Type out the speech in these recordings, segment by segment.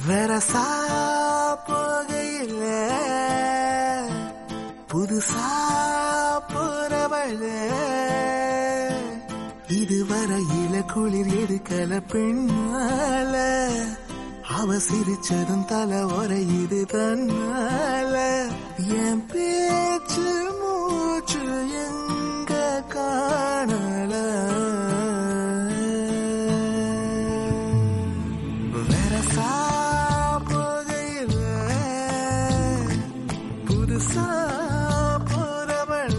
வெரசா போகையில புதுசா போறவள இதுவரையில குளிர் எடுக்கல பெண்ணால அவ சிரிச்சதும் தலை உரையுது தன்னால என் பேச்சு மூச்சு எங்க காணல வெரசா போகையில புதுசா போறவள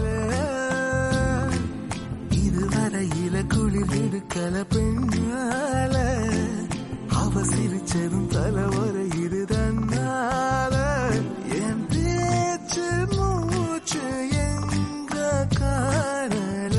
இதுவரையில குளிர் எடுக்கல பெண்ணால அவ சிரிச்சதும் தலை உரையுது தன்னால என் பேச்சு மூச்சு எங்க காணல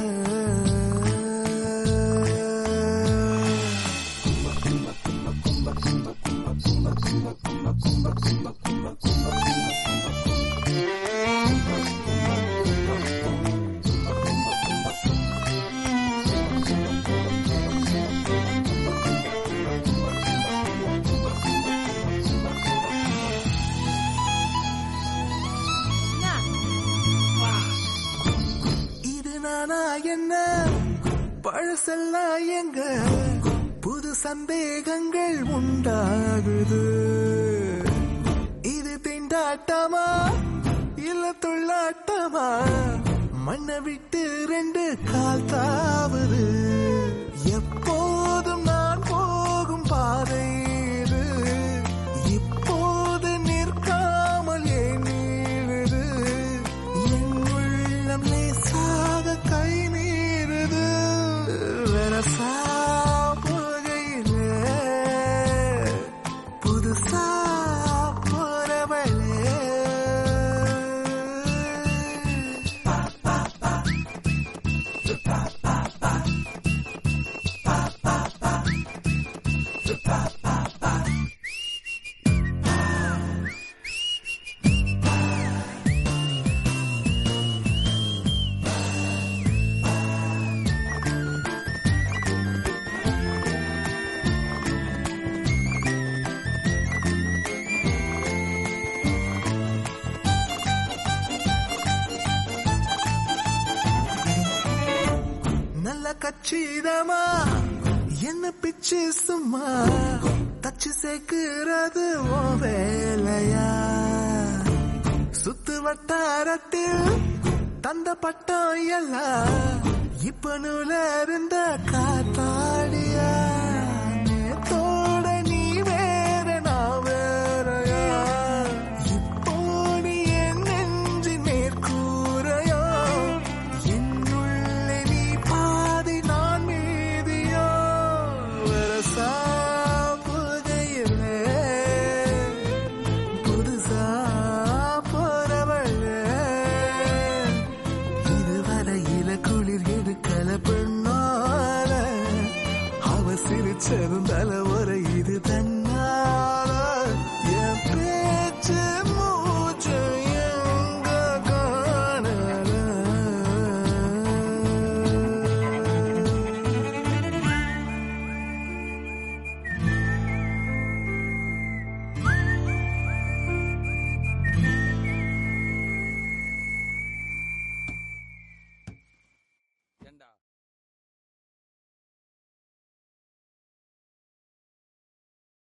என்ன பழசெல்லாம் எங்க புது சந்தேகங்கள் உண்டாகுது இது திண்டாட்டமா இல்ல தொள்ளாட்டமா மண்ணை விட்டு ரெண்டு கால் தாவுது எப்போதும் நான் போகும் பாதை இது இப்போது நிற்காமல் ஏன் நீடுது என் உள்ளம் லேசாக கை மீறுது வெரசா போகையில புதுசா போறவளே கச்சிதமா என்ன பிச்சு சும்மா தச்சு சேர்க்கிறது ஓ வேலையா சுத்து வட்டாரத்தில் தந்த பட்டம் எல்லாம் இப்ப நூல இருந்த காத்தாடியா நேத்தோட நீ வேற நான் வேறையா இப்போ நீ என் நெஞ்சு மேற்கூரையோ என்னுள்ளே நீ பாதி நான் மீதியோ வரசா புதையில புதுசா போறவள இதுவரையில குளிர் எடுக்கல பெண்ணால அவ சிரிச்சதும் தலை உரையுது தன்